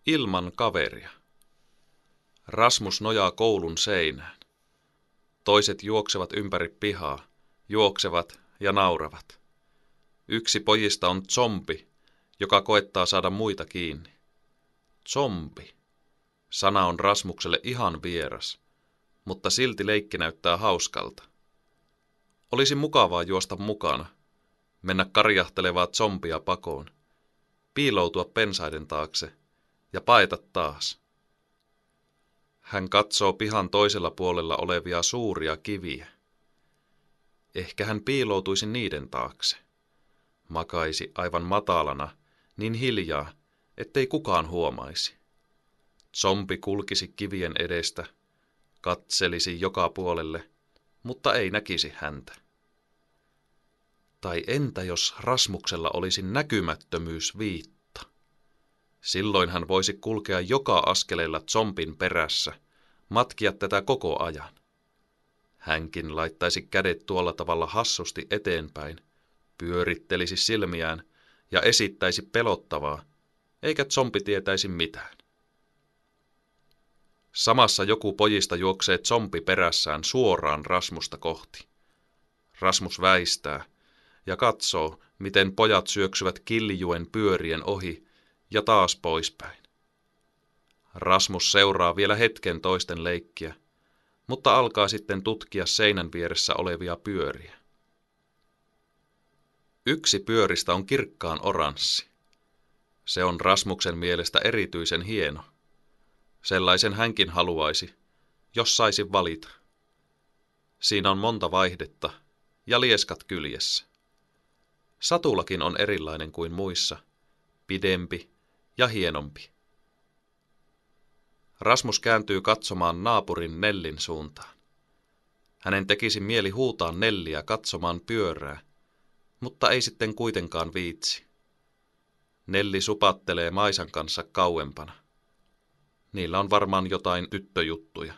Ilman kaveria. Rasmus nojaa koulun seinään. Toiset juoksevat ympäri pihaa, juoksevat ja nauravat. Yksi pojista on zombi, joka koettaa saada muita kiinni. Zombi. Sana on Rasmukselle ihan vieras, mutta silti leikki näyttää hauskalta. Olisi mukavaa juosta mukana, mennä karjahtelevaa zombia pakoon, piiloutua pensaiden taakse ja paeta taas. Hän katsoo pihan toisella puolella olevia suuria kiviä. Ehkä hän piiloutuisi niiden taakse. Makaisi aivan matalana, niin hiljaa, ettei kukaan huomaisi. Zombi kulkisi kivien edestä, katselisi joka puolelle, mutta ei näkisi häntä. Tai entä jos Rasmuksella olisi näkymättömyysviitta? Silloin hän voisi kulkea joka askeleella zombin perässä, matkia tätä koko ajan. Hänkin laittaisi kädet tuolla tavalla hassusti eteenpäin, pyörittelisi silmiään ja esittäisi pelottavaa, eikä zombi tietäisi mitään. Samassa joku pojista juoksee zombi perässään suoraan Rasmusta kohti. Rasmus väistää ja katsoo, miten pojat syöksyvät kiljuen pyörien ohi ja taas poispäin. Rasmus seuraa vielä hetken toisten leikkiä, mutta alkaa sitten tutkia seinän vieressä olevia pyöriä. Yksi pyöristä on kirkkaan oranssi. Se on Rasmuksen mielestä erityisen hieno. Sellaisen hänkin haluaisi, jos saisi valita. Siinä on monta vaihdetta ja lieskat kyljessä. Satulakin on erilainen kuin muissa, pidempi ja hienompi. Rasmus kääntyy katsomaan naapurin Nellin suuntaan. Hänen tekisi mieli huutaa Nelliä katsomaan pyörää, mutta ei sitten kuitenkaan viitsi. Nelli supattelee Maisan kanssa kauempana. Niillä on varmaan jotain tyttöjuttuja.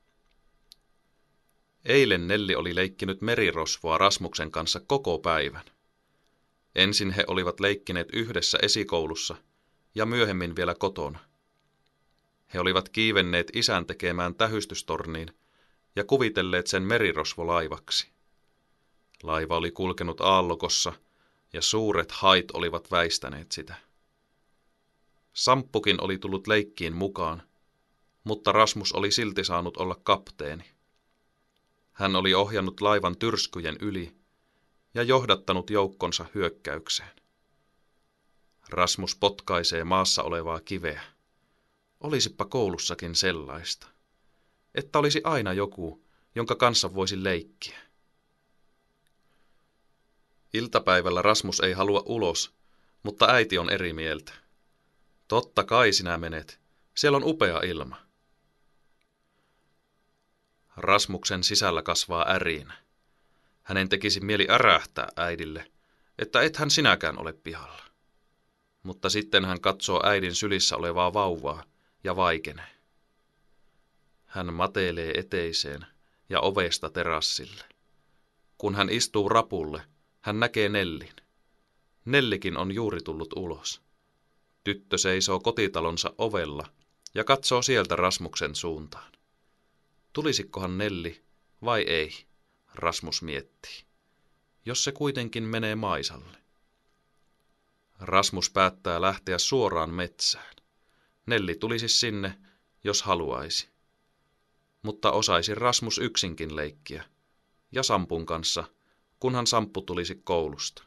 Eilen Nelli oli leikkinyt merirosvoa Rasmuksen kanssa koko päivän. Ensin he olivat leikkineet yhdessä esikoulussa ja myöhemmin vielä kotona. He olivat kiivenneet isän tekemään tähystystorniin ja kuvitelleet sen merirosvolaivaksi. Laiva oli kulkenut aallokossa ja suuret hait olivat väistäneet sitä. Samppukin oli tullut leikkiin mukaan, mutta Rasmus oli silti saanut olla kapteeni. Hän oli ohjannut laivan tyrskyjen yli ja johdattanut joukkonsa hyökkäykseen. Rasmus potkaisee maassa olevaa kiveä. Olisipa koulussakin sellaista, että olisi aina joku, jonka kanssa voisi leikkiä. Iltapäivällä Rasmus ei halua ulos, mutta äiti on eri mieltä. Totta kai sinä menet, siellä on upea ilma. Rasmuksen sisällä kasvaa ärinä. Hänen tekisi mieli ärähtää äidille, että ethän sinäkään ole pihalla. Mutta sitten hän katsoo äidin sylissä olevaa vauvaa ja vaikenee. Hän matelee eteiseen ja ovesta terassille. Kun hän istuu rapulle, hän näkee Nellin. Nellikin on juuri tullut ulos. Tyttö seisoo kotitalonsa ovella ja katsoo sieltä Rasmuksen suuntaan. Tulisikohan Nelli vai ei, Rasmus miettii, jos se kuitenkin menee Maisalle. Rasmus päättää lähteä suoraan metsään. Nelli tulisi sinne, jos haluaisi. Mutta osaisi Rasmus yksinkin leikkiä, ja Sampun kanssa, kunhan Samppu tulisi koulusta.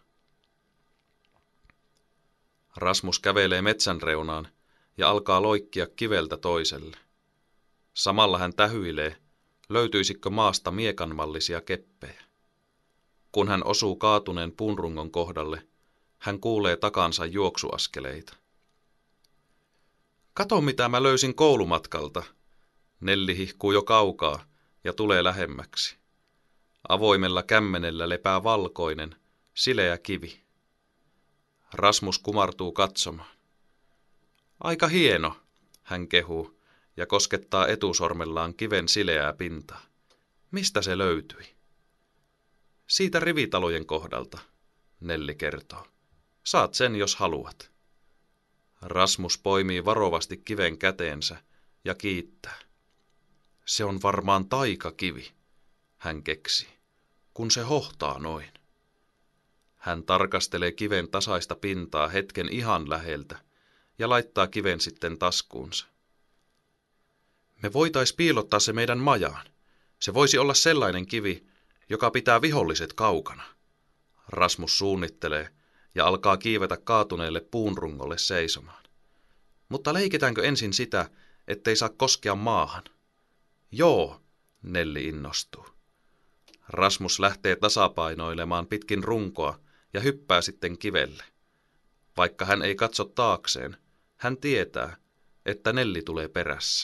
Rasmus kävelee metsän reunaan ja alkaa loikkia kiveltä toiselle. Samalla hän tähyilee, löytyisikö maasta miekanmallisia keppejä. Kun hän osuu kaatuneen puunrungon kohdalle, hän kuulee takansa juoksuaskeleita. Kato, mitä mä löysin koulumatkalta. Nelli hihkuu jo kaukaa ja tulee lähemmäksi. Avoimella kämmenellä lepää valkoinen, sileä kivi. Rasmus kumartuu katsomaan. Aika hieno, hän kehuu ja koskettaa etusormellaan kiven sileää pintaa. Mistä se löytyi? Siitä rivitalojen kohdalta, Nelli kertoo. Saat sen, jos haluat. Rasmus poimii varovasti kiven käteensä ja kiittää. Se on varmaan taikakivi, hän keksii, kun se hohtaa noin. Hän tarkastelee kiven tasaista pintaa hetken ihan läheltä ja laittaa kiven sitten taskuunsa. Me voitais piilottaa se meidän majaan. Se voisi olla sellainen kivi, joka pitää viholliset kaukana. Rasmus suunnittelee ja alkaa kiivetä kaatuneelle puunrungolle seisomaan. Mutta leikitäänkö ensin sitä, ettei saa koskea maahan? Joo, Nelli innostuu. Rasmus lähtee tasapainoilemaan pitkin runkoa ja hyppää sitten kivelle. Vaikka hän ei katso taakseen, hän tietää, että Nelli tulee perässä.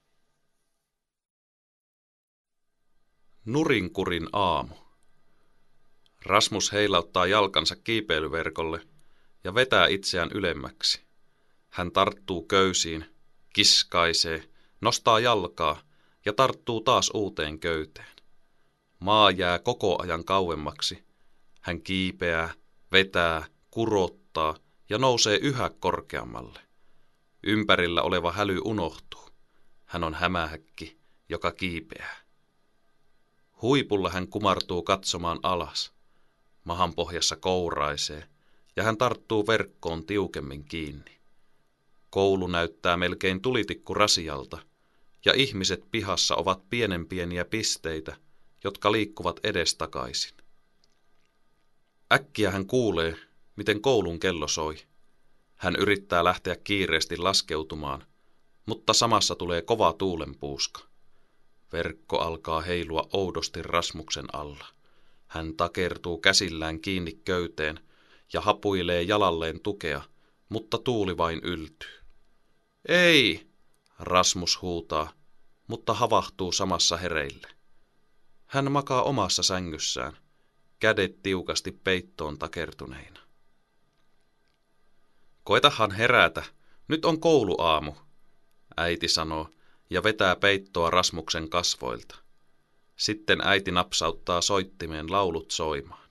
Nurinkurin aamu. Rasmus heilauttaa jalkansa kiipeilyverkolle ja vetää itseään ylemmäksi. Hän tarttuu köysiin, kiskaisee, nostaa jalkaa ja tarttuu taas uuteen köyteen. Maa jää koko ajan kauemmaksi. Hän kiipeää, vetää, kurottaa ja nousee yhä korkeammalle. Ympärillä oleva häly unohtuu. Hän on hämähäkki, joka kiipeää. Huipulla hän kumartuu katsomaan alas. Mahan pohjassa kouraisee ja hän tarttuu verkkoon tiukemmin kiinni. Koulu näyttää melkein tulitikkurasialta ja ihmiset pihassa ovat pienenpieniä pisteitä, jotka liikkuvat edestakaisin. Äkkiä hän kuulee, miten koulun kello soi. Hän yrittää lähteä kiireesti laskeutumaan, mutta samassa tulee kova tuulenpuuska. Verkko alkaa heilua oudosti Rasmuksen alla. Hän takertuu käsillään kiinni köyteen ja hapuilee jalalleen tukea, mutta tuuli vain yltyy. Ei, Rasmus huutaa, mutta havahtuu samassa hereille. Hän makaa omassa sängyssään, kädet tiukasti peittoon takertuneina. Koetahan herätä, nyt on kouluaamu, äiti sanoo ja vetää peittoa Rasmuksen kasvoilta. Sitten äiti napsauttaa soittimeen laulut soimaan.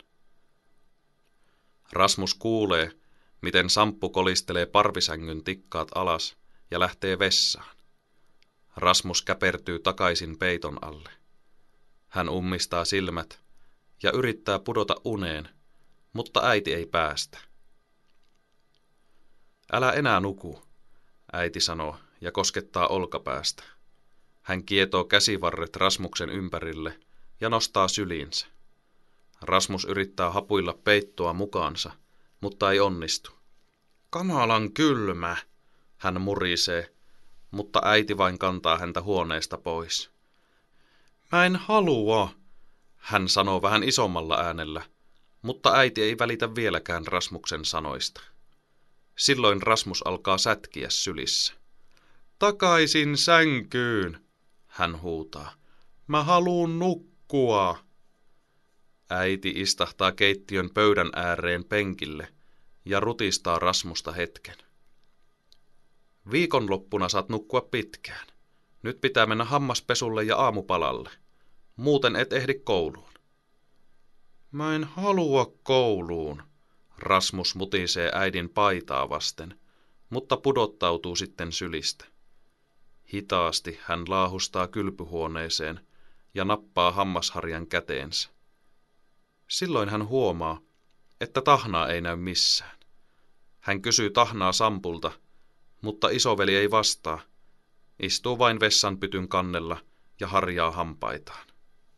Rasmus kuulee, miten Samppu kolistelee parvisängyn tikkaat alas ja lähtee vessaan. Rasmus käpertyy takaisin peiton alle. Hän ummistaa silmät ja yrittää pudota uneen, mutta äiti ei päästä. Älä enää nuku, äiti sanoo ja koskettaa olkapäästä. Hän kietoo käsivarret Rasmuksen ympärille ja nostaa syliinsä. Rasmus yrittää hapuilla peittoa mukaansa, mutta ei onnistu. Kamalan kylmä, hän murisee, mutta äiti vain kantaa häntä huoneesta pois. Mä en halua, hän sanoo vähän isommalla äänellä, mutta äiti ei välitä vieläkään Rasmuksen sanoista. Silloin Rasmus alkaa sätkiä sylissä. Takaisin sänkyyn, hän huutaa. Mä haluun nukkua. Äiti istahtaa keittiön pöydän ääreen penkille ja rutistaa Rasmusta hetken. Viikonloppuna saat nukkua pitkään. Nyt pitää mennä hammaspesulle ja aamupalalle. Muuten et ehdi kouluun. Mä en halua kouluun, Rasmus mutisee äidin paitaa vasten, mutta pudottautuu sitten sylistä. Hitaasti hän laahustaa kylpyhuoneeseen ja nappaa hammasharjan käteensä. Silloin hän huomaa, että tahnaa ei näy missään. Hän kysyy tahnaa Sampulta, mutta isoveli ei vastaa. Istuu vain vessanpytyn kannella ja harjaa hampaitaan.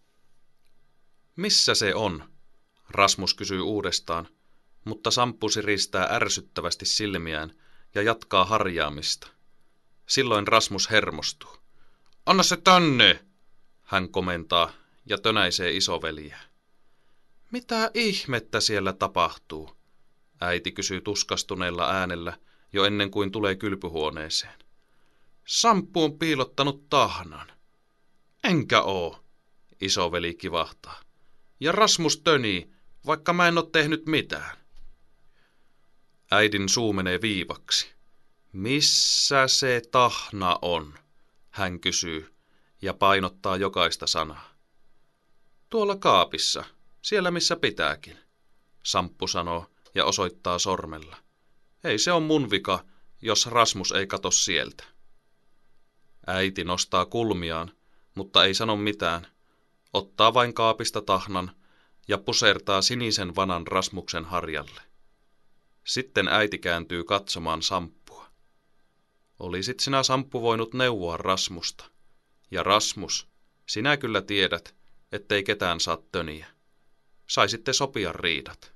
Missä se on? Rasmus kysyy uudestaan, mutta Samppu siristää ärsyttävästi silmiään ja jatkaa harjaamista. Silloin Rasmus hermostuu. Anna se tänne, hän komentaa ja tönäisee isoveliä. Mitä ihmettä siellä tapahtuu? Äiti kysyy tuskastuneella äänellä jo ennen kuin tulee kylpyhuoneeseen. Samppu on piilottanut tahnan. Enkä oo, isoveli kivahtaa. Ja Rasmus tönii, vaikka mä en oo tehnyt mitään. Äidin suu menee viivaksi. Missä se tahna on? Hän kysyy ja painottaa jokaista sanaa. Tuolla kaapissa, siellä missä pitääkin, Samppu sanoo ja osoittaa sormella. Ei se on mun vika, jos Rasmus ei kato sieltä. Äiti nostaa kulmiaan, mutta ei sano mitään, ottaa vain kaapista tahnan ja pusertaa sinisen vanan Rasmuksen harjalle. Sitten äiti kääntyy katsomaan Samppua. Olisit sinä, Samppu, voinut neuvoa Rasmusta. Ja Rasmus, sinä kyllä tiedät, ettei ketään saa töniä. Saisitte sopia riidat.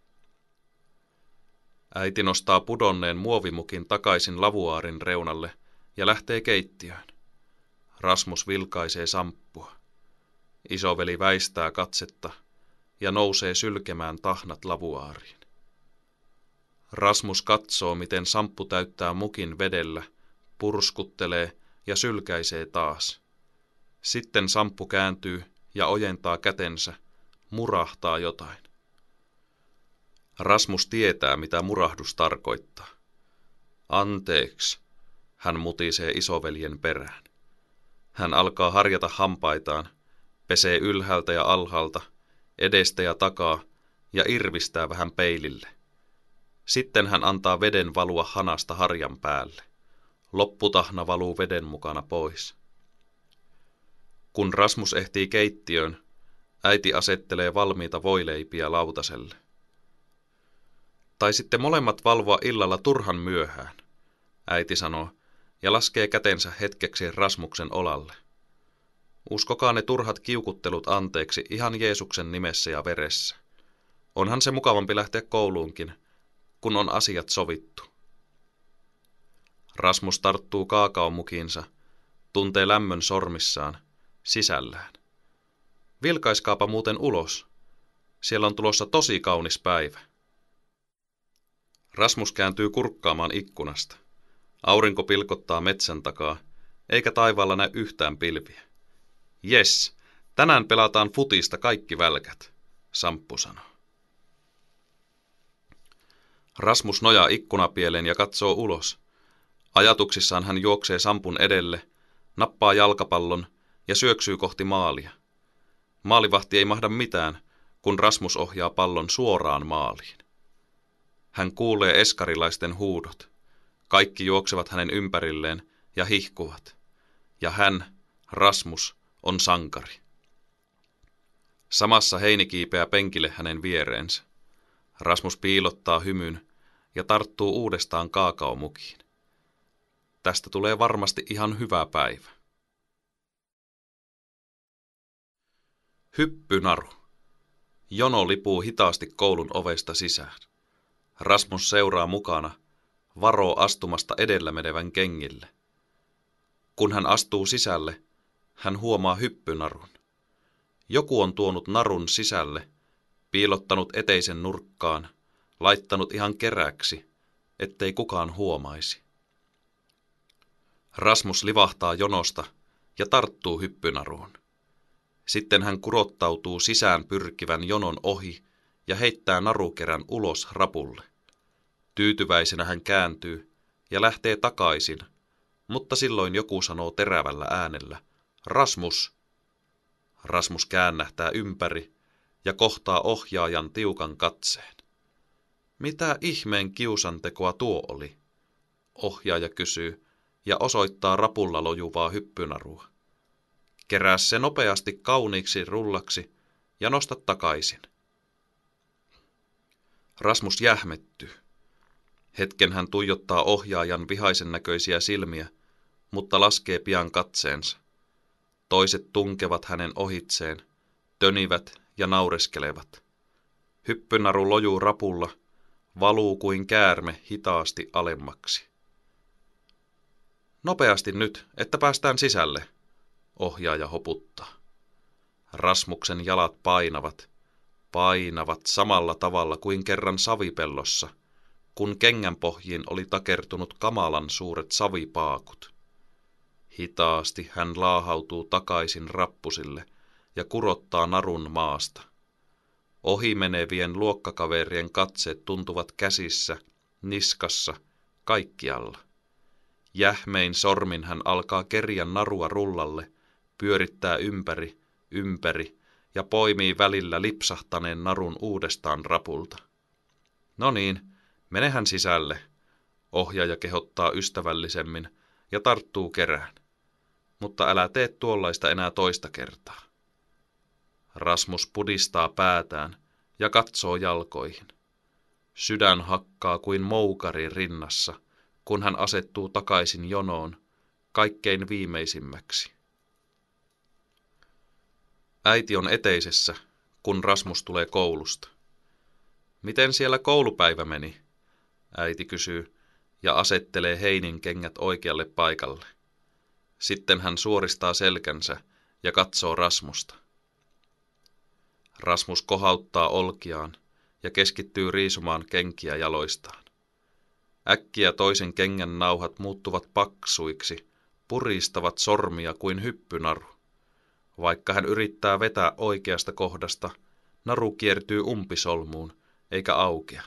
Äiti nostaa pudonneen muovimukin takaisin lavuaarin reunalle ja lähtee keittiöön. Rasmus vilkaisee Samppua. Isoveli väistää katsetta ja nousee sylkemään tahnat lavuaariin. Rasmus katsoo, miten Samppu täyttää mukin vedellä, purskuttelee ja sylkäisee taas. Sitten Samppu kääntyy ja ojentaa kätensä, murahtaa jotain. Rasmus tietää, mitä murahdus tarkoittaa. Anteeksi, hän mutisee isoveljen perään. Hän alkaa harjata hampaitaan, pesee ylhäältä ja alhaalta, edestä ja takaa ja irvistää vähän peilille. Sitten hän antaa veden valua hanasta harjan päälle. Lopputahna valuu veden mukana pois. Kun Rasmus ehtii keittiöön, äiti asettelee valmiita voileipiä lautaselle. Tai sitten molemmat valvoa illalla turhan myöhään, äiti sanoo ja laskee kätensä hetkeksi Rasmuksen olalle. Uskokaa ne turhat kiukuttelut anteeksi ihan Jeesuksen nimessä ja veressä. Onhan se mukavampi lähteä kouluunkin, kun on asiat sovittu. Rasmus tarttuu kaakaomukiinsa, tuntee lämmön sormissaan, sisällään. Vilkaiskaapa muuten ulos. Siellä on tulossa tosi kaunis päivä. Rasmus kääntyy kurkkaamaan ikkunasta. Aurinko pilkottaa metsän takaa, eikä taivaalla näy yhtään pilviä. Jes, tänään pelataan futista kaikki välkät, Samppu sanoo. Rasmus nojaa ikkunapieleen ja katsoo ulos. Ajatuksissaan hän juoksee Sampun edelle, nappaa jalkapallon ja syöksyy kohti maalia. Maalivahti ei mahda mitään, kun Rasmus ohjaa pallon suoraan maaliin. Hän kuulee eskarilaisten huudot. Kaikki juoksevat hänen ympärilleen ja hihkuvat. Ja hän, Rasmus, on sankari. Samassa Heini kiipeää penkille hänen viereensä. Rasmus piilottaa hymyn ja tarttuu uudestaan kaakaomukiin. Tästä tulee varmasti ihan hyvä päivä. Hyppynaru. Jono lipuu hitaasti koulun ovesta sisään. Rasmus seuraa mukana, varoo astumasta edellä menevän kengille. Kun hän astuu sisälle, hän huomaa hyppynarun. Joku on tuonut narun sisälle, piilottanut eteisen nurkkaan, laittanut ihan keräksi, ettei kukaan huomaisi. Rasmus livahtaa jonosta ja tarttuu hyppynaruun. Sitten hän kurottautuu sisään pyrkivän jonon ohi ja heittää narukerän ulos rapulle. Tyytyväisenä hän kääntyy ja lähtee takaisin, mutta silloin joku sanoo terävällä äänellä, Rasmus! Rasmus käännähtää ympäri ja kohtaa ohjaajan tiukan katseen. Mitä ihmeen kiusantekoa tuo oli? Ohjaaja kysyy ja osoittaa rapulla lojuvaa hyppynarua. Kerää se nopeasti kauniiksi rullaksi ja nosta takaisin. Rasmus jähmettyy. Hetken hän tuijottaa ohjaajan vihaisen näköisiä silmiä, mutta laskee pian katseensa. Toiset tunkevat hänen ohitseen, tönivät ja naureskelevat. Hyppynaru lojuu rapulla, valuu kuin käärme hitaasti alemmaksi. Nopeasti nyt, että päästään sisälle, ohjaaja hoputtaa. Rasmuksen jalat painavat samalla tavalla kuin kerran savipellossa, kun kengänpohjiin oli takertunut kamalan suuret savipaakut. Hitaasti hän laahautuu takaisin rappusille ja kurottaa narun maasta. Ohimenevien luokkakaverien katseet tuntuvat käsissä, niskassa, kaikkialla. Jähmein sormin hän alkaa keriä narua rullalle, pyörittää ympäri ja poimii välillä lipsahtaneen narun uudestaan rapulta. No niin, menehän sisälle, Ohjaaja kehottaa ystävällisemmin ja tarttuu kerään. Mutta älä tee tuollaista enää toista kertaa. Rasmus pudistaa päätään ja katsoo jalkoihin. Sydän hakkaa kuin moukari rinnassa, kun hän asettuu takaisin jonoon, kaikkein viimeisimmäksi. Äiti on eteisessä, kun Rasmus tulee koulusta. Miten siellä koulupäivä meni? Äiti kysyy ja asettelee Heinin kengät oikealle paikalle. Sitten hän suoristaa selkänsä ja katsoo Rasmusta. Rasmus kohauttaa olkiaan ja keskittyy riisumaan kenkiä jaloistaan. Äkkiä toisen kengän nauhat muuttuvat paksuiksi, puristavat sormia kuin hyppynaru. Vaikka hän yrittää vetää oikeasta kohdasta, naru kiertyy umpisolmuun eikä aukea.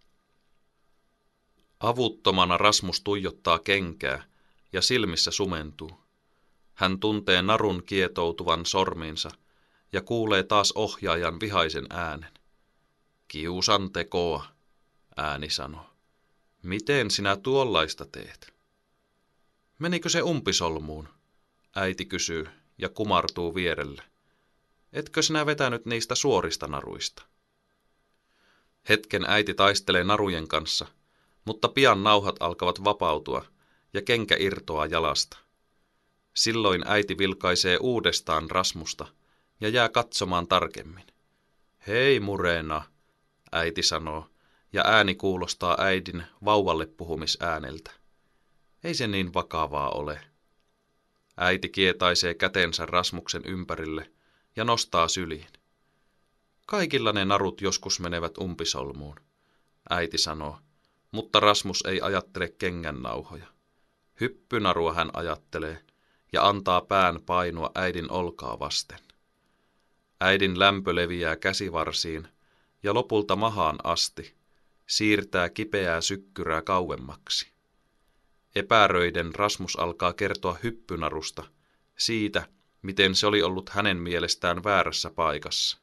Avuttomana Rasmus tuijottaa kenkää ja silmissä sumentuu. Hän tuntee narun kietoutuvan sormiinsa ja kuulee taas ohjaajan vihaisen äänen. Kiusantekoa, ääni sanoo. Miten sinä tuollaista teet? Menikö se umpisolmuun? Äiti kysyy ja kumartuu vierelle. Etkö sinä vetänyt niistä suorista naruista? Hetken äiti taistelee narujen kanssa, mutta pian nauhat alkavat vapautua ja kenkä irtoaa jalasta. Silloin äiti vilkaisee uudestaan Rasmusta ja jää katsomaan tarkemmin. Hei Murena, äiti sanoo, ja ääni kuulostaa äidin vauvalle puhumisääneltä. Ei se niin vakavaa ole. Äiti kietaisee kätensä Rasmuksen ympärille ja nostaa syliin. Kaikilla ne narut joskus menevät umpisolmuun, äiti sanoo, mutta Rasmus ei ajattele kengännauhoja. Hyppynarua hän ajattelee ja antaa pään painua äidin olkaa vasten. Äidin lämpö leviää käsivarsiin ja lopulta mahaan asti, siirtää kipeää sykkyrää kauemmaksi. Epäröiden Rasmus alkaa kertoa hyppynarusta, siitä, miten se oli ollut hänen mielestään väärässä paikassa.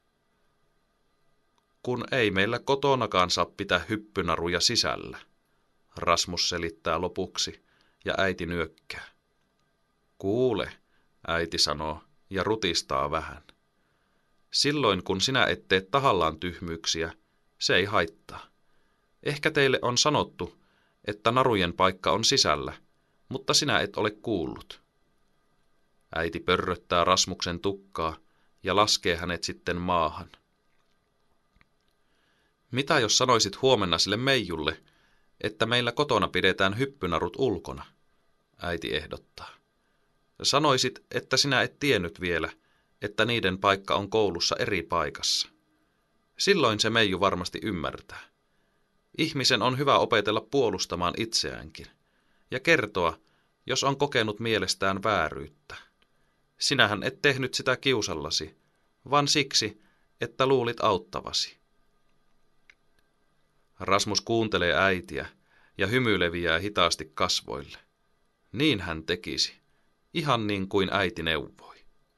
Kun ei meillä kotonakaan saa pitää hyppynaruja sisällä, Rasmus selittää lopuksi ja äiti nyökkää. Kuule, äiti sanoo ja rutistaa vähän. Silloin kun sinä et tee tahallaan tyhmyyksiä, se ei haittaa. Ehkä teille on sanottu, että narujen paikka on sisällä, mutta sinä et ole kuullut. Äiti pörröttää Rasmuksen tukkaa ja laskee hänet sitten maahan. Mitä jos sanoisit huomenna sille Meijulle, että meillä kotona pidetään hyppynarut ulkona, äiti ehdottaa. Sanoisit, että sinä et tiennyt vielä, että niiden paikka on koulussa eri paikassa. Silloin se Meiju varmasti ymmärtää. Ihmisen on hyvä opetella puolustamaan itseäänkin ja kertoa, jos on kokenut mielestään vääryyttä. Sinähän et tehnyt sitä kiusallasi, vaan siksi, että luulit auttavasi. Rasmus kuuntelee äitiä ja hymy leviää hitaasti kasvoille. Niin hän tekisi, ihan niin kuin äiti neuvoi.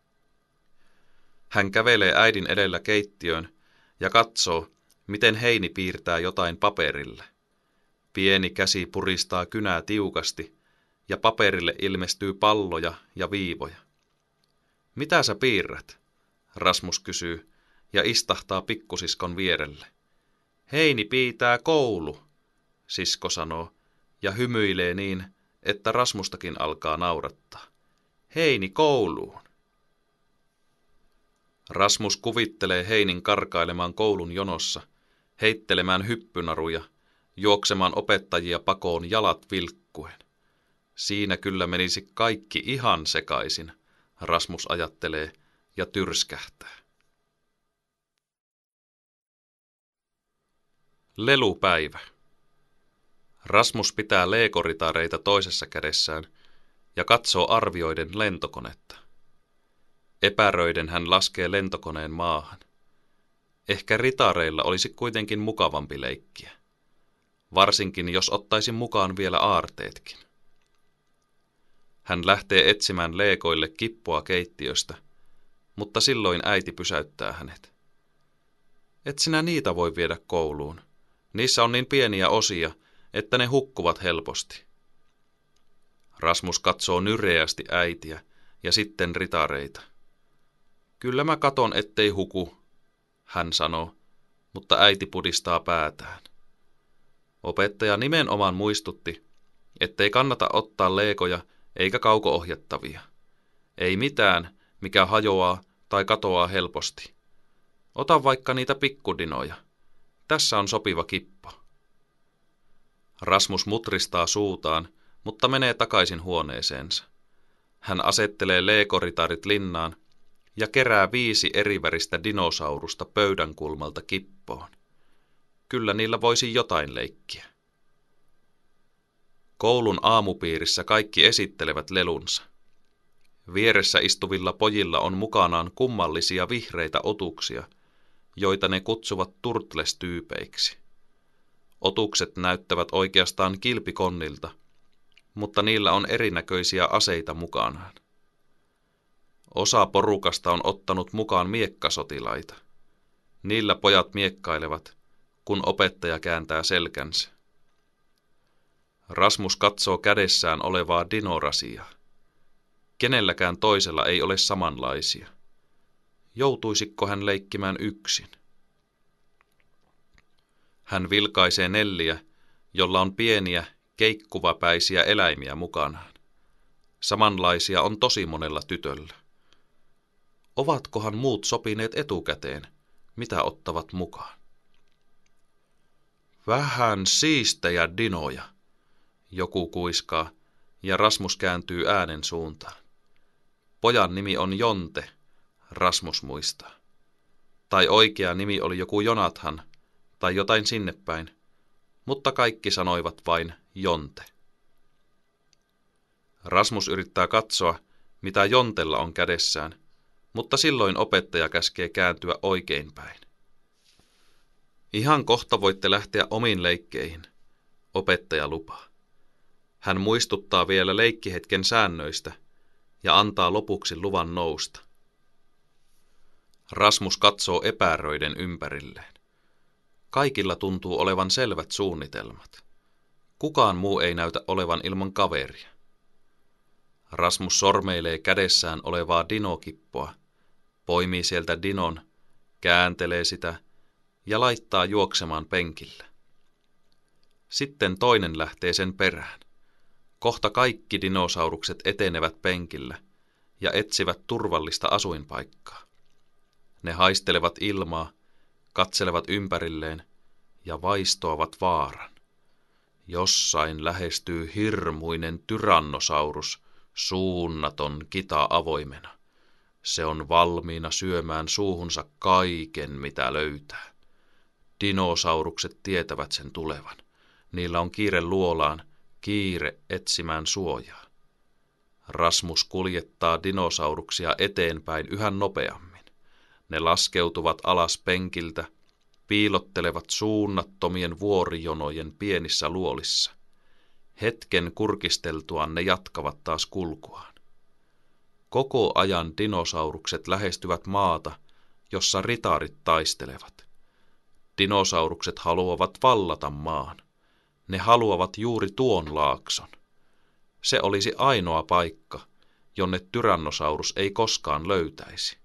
Hän kävelee äidin edellä keittiöön ja katsoo, miten Heini piirtää jotain paperille. Pieni käsi puristaa kynää tiukasti ja paperille ilmestyy palloja ja viivoja. Mitä sä piirrät? Rasmus kysyy ja istahtaa pikkusiskon vierelle. Heini piitää koulu, sisko sanoo ja hymyilee niin, että Rasmustakin alkaa naurattaa. Heini kouluun. Rasmus kuvittelee Heinin karkailemaan koulun jonossa, heittelemään hyppynaruja, juoksemaan opettajia pakoon jalat vilkkuen. Siinä kyllä menisi kaikki ihan sekaisin, Rasmus ajattelee ja tyrskähtää. Lelupäivä. Rasmus pitää leekoritareita toisessa kädessään ja katsoo arvioiden lentokonetta. Epäröiden hän laskee lentokoneen maahan. Ehkä ritareilla olisi kuitenkin mukavampi leikkiä. Varsinkin jos ottaisin mukaan vielä aarteetkin. Hän lähtee etsimään leekoille kippua keittiöstä, mutta silloin äiti pysäyttää hänet. Et sinä niitä voi viedä kouluun. Niissä on niin pieniä osia, että ne hukkuvat helposti. Rasmus katsoo nyreästi äitiä ja sitten ritareita. Kyllä mä katon, ettei huku, hän sanoo, mutta äiti pudistaa päätään. Opettaja nimenomaan muistutti, ettei kannata ottaa leekoja eikä kauko-ohjattavia. Ei mitään, mikä hajoaa tai katoaa helposti. Ota vaikka niitä pikkudinoja. Tässä on sopiva kippo. Rasmus mutristaa suutaan, mutta menee takaisin huoneeseensa. Hän asettelee leekoritarit linnaan ja kerää 5 eriväristä dinosaurusta pöydän kulmalta kippoon. Kyllä niillä voisi jotain leikkiä. Koulun aamupiirissä kaikki esittelevät lelunsa. Vieressä istuvilla pojilla on mukanaan kummallisia vihreitä otuksia, joita ne kutsuvat turtles-tyypeiksi. Otukset näyttävät oikeastaan kilpikonnilta, mutta niillä on erinäköisiä aseita mukanaan. Osa porukasta on ottanut mukaan miekkasotilaita. Niillä pojat miekkailevat, kun opettaja kääntää selkänsä. Rasmus katsoo kädessään olevaa dinorasiaa. Kenelläkään toisella ei ole samanlaisia. Joutuisiko hän leikkimään yksin? Hän vilkaisee Nelliä, jolla on pieniä, keikkuvapäisiä eläimiä mukanaan. Samanlaisia on tosi monella tytöllä. Ovatkohan muut sopineet etukäteen, mitä ottavat mukaan? Vähän siistejä dinoja, joku kuiskaa, ja Rasmus kääntyy äänen suuntaan. Pojan nimi on Jonte, Rasmus muistaa. Tai oikea nimi oli joku Jonathan, tai jotain sinne päin, mutta kaikki sanoivat vain Jonte. Rasmus yrittää katsoa, mitä Jontella on kädessään, mutta silloin opettaja käskee kääntyä oikeinpäin. Ihan kohta voitte lähteä omiin leikkeihin, opettaja lupaa. Hän muistuttaa vielä leikkihetken säännöistä ja antaa lopuksi luvan nousta. Rasmus katsoo epäröiden ympärilleen. Kaikilla tuntuu olevan selvät suunnitelmat. Kukaan muu ei näytä olevan ilman kaveria. Rasmus sormeilee kädessään olevaa dinokippoa, poimii sieltä dinon, kääntelee sitä ja laittaa juoksemaan penkillä. Sitten toinen lähtee sen perään. Kohta kaikki dinosaurukset etenevät penkillä ja etsivät turvallista asuinpaikkaa. Ne haistelevat ilmaa, katselevat ympärilleen ja vaistoavat vaaran. Jossain lähestyy hirmuinen tyrannosaurus, suunnaton kita avoimena. Se on valmiina syömään suuhunsa kaiken, mitä löytää. Dinosaurukset tietävät sen tulevan. Niillä on kiire luolaan, kiire etsimään suojaa. Rasmus kuljettaa dinosauruksia eteenpäin yhä nopeammin. Ne laskeutuvat alas penkiltä, piilottelevat suunnattomien vuorijonojen pienissä luolissa. Hetken kurkisteltuaan ne jatkavat taas kulkuaan. Koko ajan dinosaurukset lähestyvät maata, jossa ritaarit taistelevat. Dinosaurukset haluavat vallata maan. Ne haluavat juuri tuon laakson. Se olisi ainoa paikka, jonne tyrannosaurus ei koskaan löytäisi.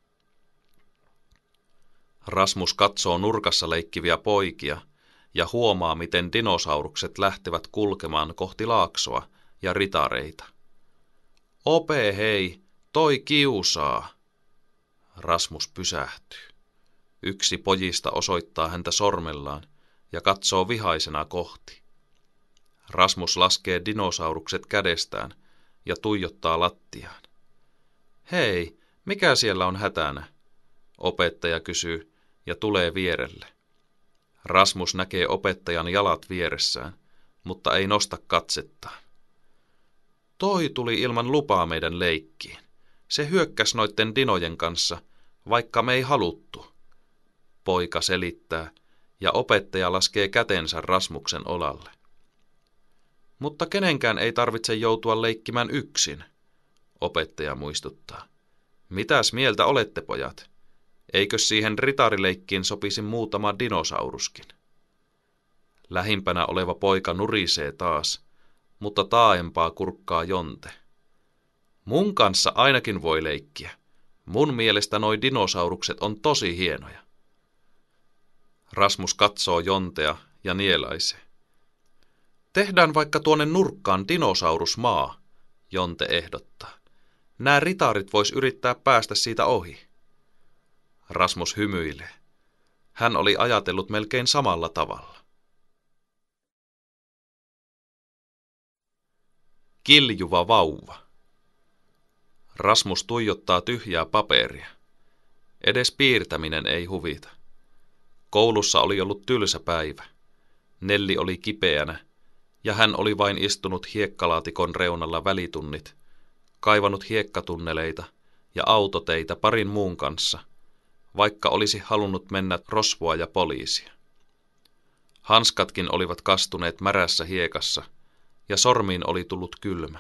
Rasmus katsoo nurkassa leikkiviä poikia ja huomaa, miten dinosaurukset lähtevät kulkemaan kohti laaksoa ja ritareita. Ope hei, toi kiusaa! Rasmus pysähtyy. Yksi pojista osoittaa häntä sormellaan ja katsoo vihaisena kohti. Rasmus laskee dinosaurukset kädestään ja tuijottaa lattiaan. Hei, mikä siellä on hätänä? Opettaja kysyy ja tulee vierelle. Rasmus näkee opettajan jalat vieressään, mutta ei nosta katsettaan. Toi tuli ilman lupaa meidän leikkiin. Se hyökkäsi noitten dinojen kanssa, vaikka me ei haluttu. Poika selittää ja opettaja laskee kätensä Rasmuksen olalle. Mutta kenenkään ei tarvitse joutua leikkimään yksin, opettaja muistuttaa. Mitäs mieltä olette, pojat? Eikö siihen ritarileikkiin sopisi muutama dinosauruskin? Lähimpänä oleva poika nurisee taas, mutta taaempaa kurkkaa Jonte. Mun kanssa ainakin voi leikkiä. Mun mielestä noi dinosaurukset on tosi hienoja. Rasmus katsoo Jontea ja nielaisee. Tehdään vaikka tuonne nurkkaan dinosaurusmaa, Jonte ehdottaa. Nää ritaarit vois yrittää päästä siitä ohi. Rasmus hymyilee. Hän oli ajatellut melkein samalla tavalla. Kiljuva vauva. Rasmus tuijottaa tyhjää paperia. Edes piirtäminen ei huvita. Koulussa oli ollut tylsä päivä. Nelli oli kipeänä, ja hän oli vain istunut hiekkalaatikon reunalla välitunnit, kaivanut hiekkatunneleita ja autoteitä parin muun kanssa, vaikka olisi halunnut mennä rosvoa ja poliisia. Hanskatkin olivat kastuneet märässä hiekassa, ja sormiin oli tullut kylmä.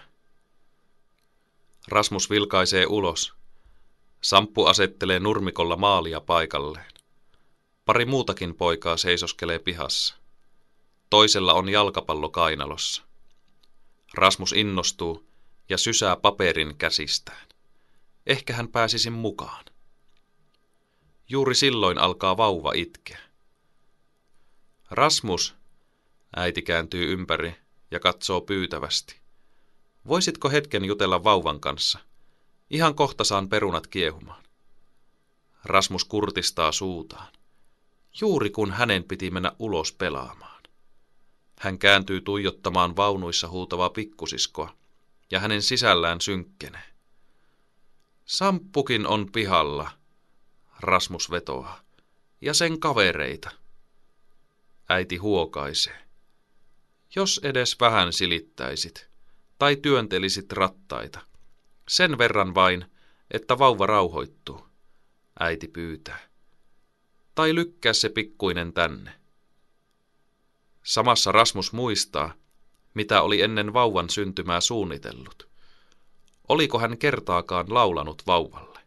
Rasmus vilkaisee ulos. Samppu asettelee nurmikolla maalia paikalleen. Pari muutakin poikaa seisoskelee pihassa. Toisella on jalkapallo kainalossa. Rasmus innostuu ja sysää paperin käsistään. Ehkä hän pääsisi mukaan. Juuri silloin alkaa vauva itkeä. Rasmus, äiti kääntyy ympäri ja katsoo pyytävästi. Voisitko hetken jutella vauvan kanssa? Ihan kohta saan perunat kiehumaan. Rasmus kurtistaa suutaan. Juuri kun hänen piti mennä ulos pelaamaan. Hän kääntyy tuijottamaan vaunuissa huutavaa pikkusiskoa, ja hänen sisällään synkkenee. Samppukin on pihalla, Rasmus vetoaa, ja sen kavereita. Äiti huokaisee. Jos edes vähän silittäisit, tai työntelisit rattaita. Sen verran vain, että vauva rauhoittuu, äiti pyytää. Tai lykkää se pikkuinen tänne. Samassa Rasmus muistaa, mitä oli ennen vauvan syntymää suunnitellut. Oliko hän kertaakaan laulanut vauvalle?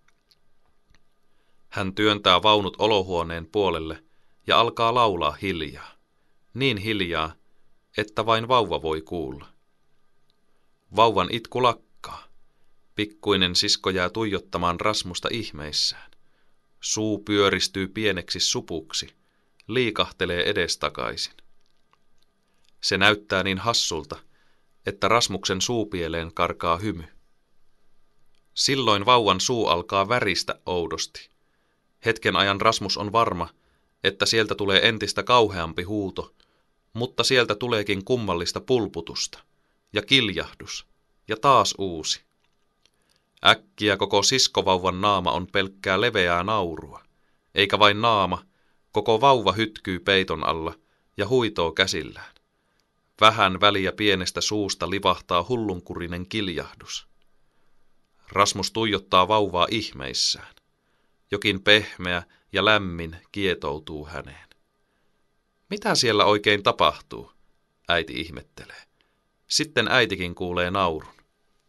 Hän työntää vaunut olohuoneen puolelle ja alkaa laulaa hiljaa. Niin hiljaa, että vain vauva voi kuulla. Vauvan itku lakkaa. Pikkuinen sisko jää tuijottamaan Rasmusta ihmeissään. Suu pyöristyy pieneksi supuksi, liikahtelee edestakaisin. Se näyttää niin hassulta, että Rasmuksen suupieleen karkaa hymy. Silloin vauvan suu alkaa väristä oudosti. Hetken ajan Rasmus on varma, että sieltä tulee entistä kauheampi huuto, mutta sieltä tuleekin kummallista pulputusta ja kiljahdus ja taas uusi. Äkkiä koko siskovauvan naama on pelkkää leveää naurua, eikä vain naama, koko vauva hytkyy peiton alla ja huitoo käsillään. Vähän väliä pienestä suusta livahtaa hullunkurinen kiljahdus. Rasmus tuijottaa vauvaa ihmeissään. Jokin pehmeä ja lämmin kietoutuu häneen. Mitä siellä oikein tapahtuu? Äiti ihmettelee. Sitten äitikin kuulee naurun.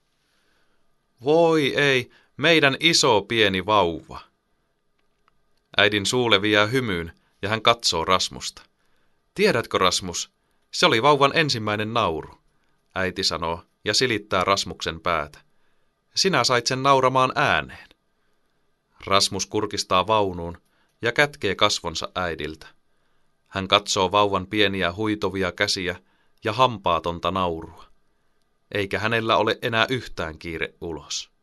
Voi ei, meidän iso pieni vauva. Äidin suu leviää hymyyn ja hän katsoo Rasmusta. Tiedätkö, Rasmus, se oli vauvan ensimmäinen nauru, äiti sanoo ja silittää Rasmuksen päätä. Sinä sait sen nauramaan ääneen. Rasmus kurkistaa vaunuun ja kätkee kasvonsa äidiltä. Hän katsoo vauvan pieniä huitovia käsiä ja hampaatonta naurua. Eikä hänellä ole enää yhtään kiire ulos.